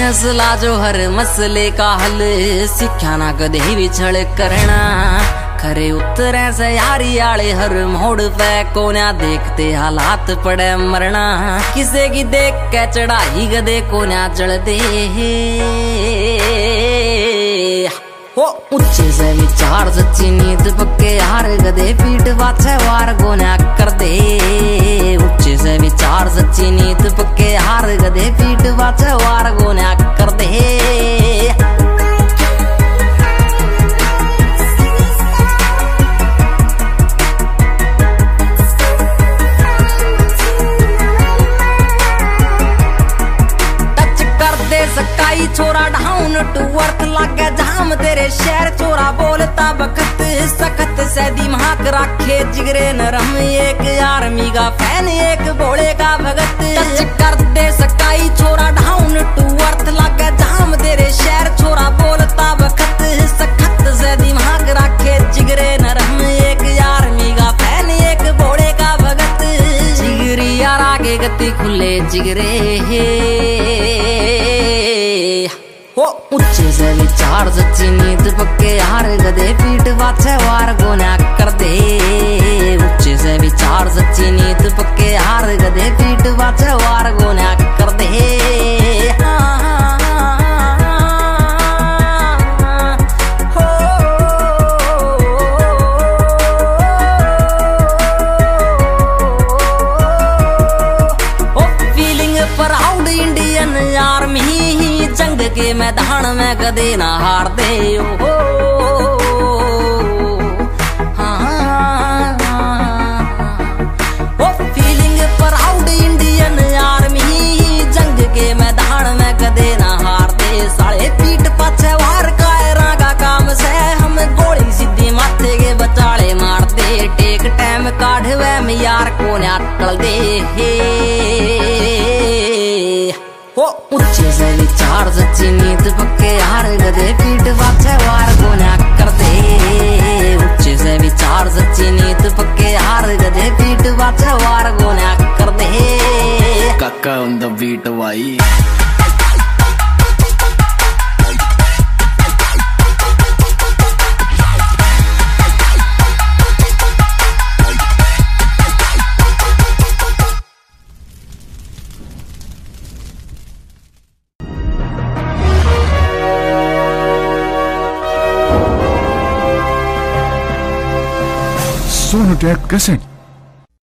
फैसला जो हर मसले का हल, सिक्ख्या ना कदे विछड़ करना। खरे उतरे से यारी आले हर मोड़ पे कोन्या देखते हालात पड़े मरना। किसे की देख के चढ़ाई गदे कोन्या चढ़ते हो। ऊंचे से विचार सच्ची नीत पक्के हार गदे पीठ पाछे वार कोन्या कर दे। ऊंचे से विचार सच्ची नीत पक्के हार गदे पीठ पाछे वार कोन्या कर दे। सकाई छोरा डाउन टू अर्थ लागे जाम तेरे शहर चोरा बोलता बखत सखत से दिमाग रखे जिगरे नरम। एक आर्मी का फैन एक भोले का भगत। टच कर दे सकाई छोरा डाउन टू अर्थ लागे जाम तेरे शहर चोरा बोलता बखत सखत से दिमाग रखे जिगरे नरम। एक आर्मी का फैन एक भोले का भगत। जिगरी यार आगे गति खुले जिगरे हो। ऊंचे से विचार सच्ची नीत पक्के हार गदे पीठ पाछे वार कोन्या कर दे। ऊंचे से विचार सच्ची नीत पक्के हार गदे पीठ पाछे वार कोन्या कर दे। फीलिंग प्राउड इंडियन आर्मी जंग के मैदान में कदे ना हार दे हो। फीलिंग प्राउड इंडियन आर्मी जंग के मैदान में कदे ना हार दे। साले पीठ पाछे वार कायरा का काम से हम गोली सीधी माथे के बचाले मार दे। टेक टाइम काढ़वे में यार को टल दे हो। ऊंचे से विचार सच्ची नीत पक्के हार गदे पीठ पाछे वार कोन्या कर दे। ऊंचे से विचार सच्ची नीत पक्के हार गदे पीठ पाछे वार कोन्या कर दे। काका ऑन द बीट भाई। Sonotech Cassette.